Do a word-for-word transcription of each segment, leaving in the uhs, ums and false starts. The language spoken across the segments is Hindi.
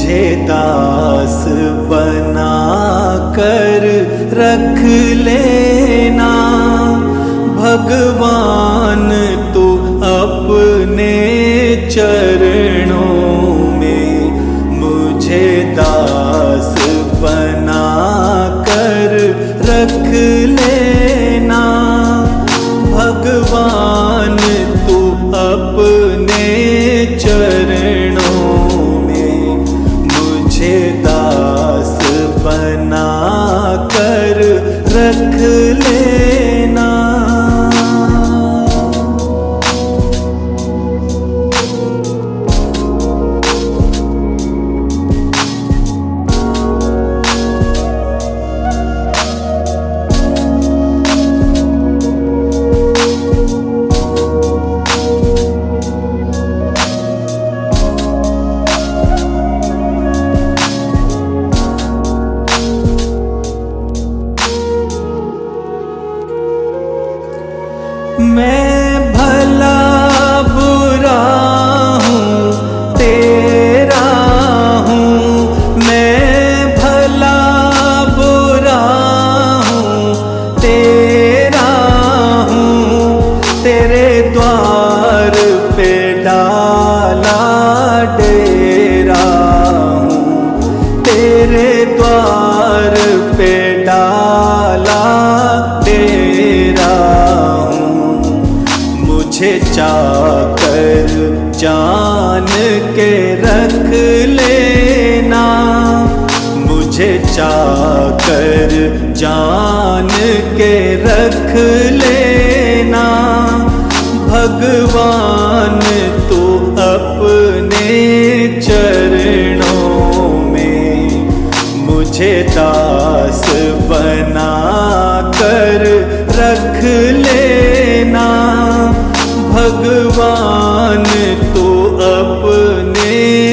मुझे दास बना कर रख लेना भगवान तू अपने चरणों में। मुझे दास बना कर रख लेना भगवान तू अपने चरणों में। मुझे दास बना कर रख लेना। मैं भला बुरा हूँ तेरा हूँ, मैं भला बुरा हूँ तेरा हूँ। तेरे द्वार पे डाला डेरा हूँ, तेरे द्वार पे डाला डेरा हूँ। मुझे चाकर जान के रख लेना, मुझे चाकर जान के रख लेना भगवान तू अपने चरणों में। मुझे दास बना कर रख लेना भगवान तू अपने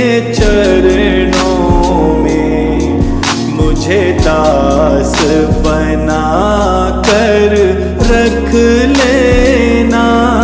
चरणों में। मुझे दास बना कर रख लेना।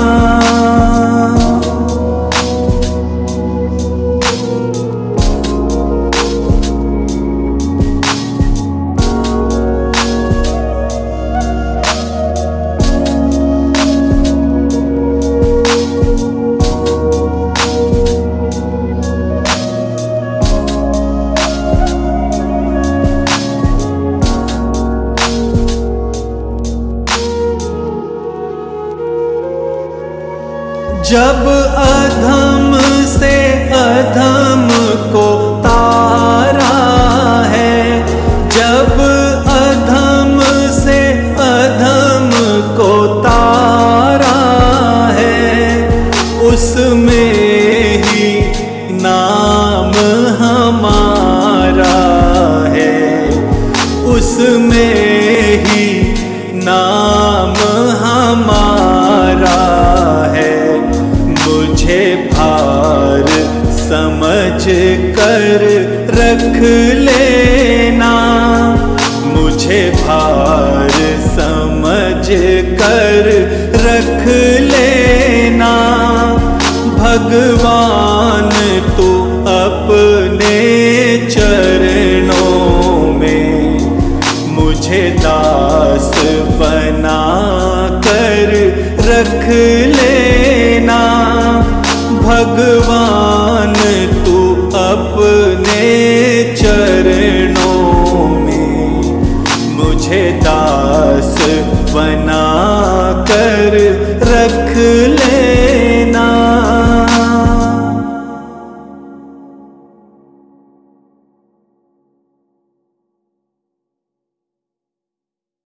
जब अधम से अधम को तारा है, जब अधम से अधम को तारा है, उसमें ही नाम हमारा है, उसमें ही नाम हमारा है। मुझे भार समझ कर रख लेना, मुझे भार समझ कर रख लेना भगवान तू अपने चरणों में। मुझे दास बना कर रख लेना भगवान तू अपने चरणों में। मुझे दास बना कर रख ले।